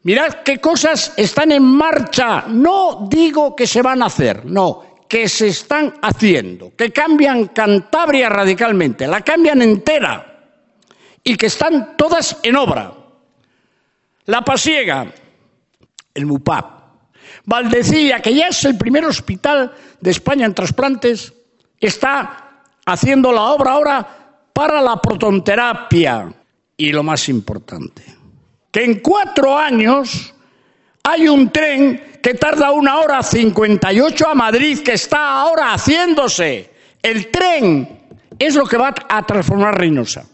Mirad qué cosas están en marcha. No digo que se van a hacer, no, que se están haciendo, que cambian Cantabria radicalmente, la cambian entera y que están todas en obra. La Pasiega, el MUPAP, Valdecilla, que ya es el primer hospital de España en trasplantes, está haciendo la obra ahora para la protonterapia. Y lo más importante, que en 4 años hay un tren que tarda 1 hora 58 a Madrid, que está ahora haciéndose. El tren es lo que va a transformar Reynosa.